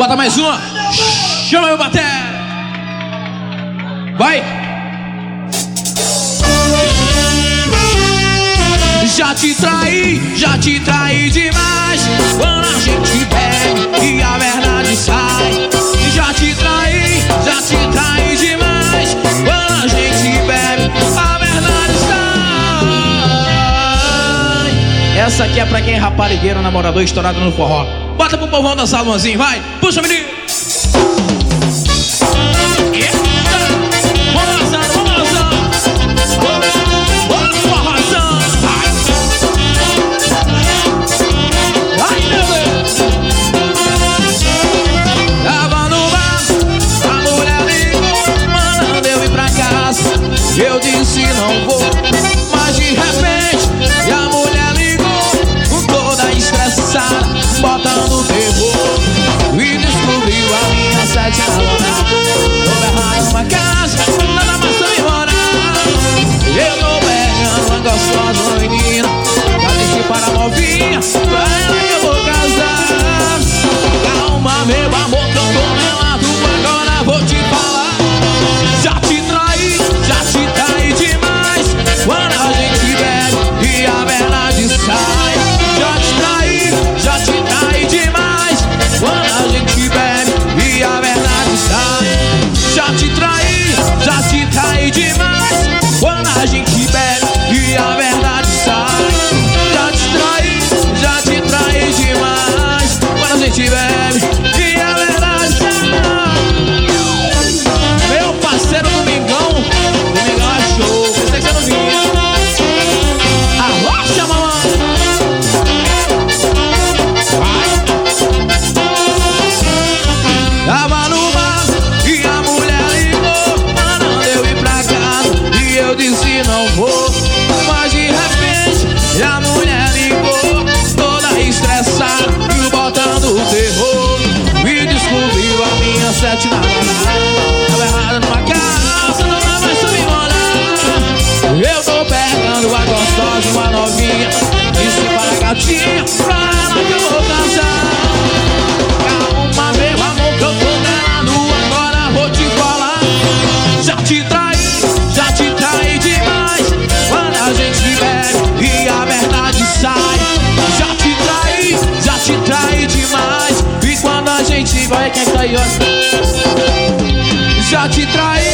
Bota mais uma. Chama meu batera. Vai. Já te traí demais. Quando a gente bebe e a verdade sai. Já te traí demais. Quando a gente bebe, a verdade sai. Essa aqui é pra quem é raparigueiro, namorador, estourado no forró. Bota pro povão da salãozinho, vai. Puxa, menino. Eu disse não vou, mas de repente e a mulher ligou, toda estressada, botando terror. E descobriu a minha sete namorada. Tô berrado numa casa, nada mais pra me morar. Eu tô pegando uma gostosa menina, já deixei para a novinha, pra ela que eu vou casar. Calma meu amor, que eu tô melado, agora vou te falar. Já te traí demais. Quando a gente bebe e a verdade sai. Já te traí demais. Quando a gente bebe e a verdade sai. Já te traí demais. Quando a gente bebe e a verdade sai. Já te traí demais. Quando a gente bebe e a verdade sai. Meu parceiro Domingão é show, pensei que você não vinha. Arrocha, mamãe. Tava no bar e a mulher ligou, mandando eu ir pra casa. E eu disse não vou, mas de repente a mulher ligou, toda estressada, e botando o terror. E descobriu a minha sete namorada. Tava errada numa casa, não dá mais pra me morar. Eu tô pegando a gostosa, uma novinha, disse para a gatinha, pra ela que eu vou casar. Calma meu amor, que eu tô melado, agora vou te falar. Já te traí demais. Quando a gente bebe e a verdade sai. Já te traí demais. E quando a gente vai, quem tá aí, ó. Já te traí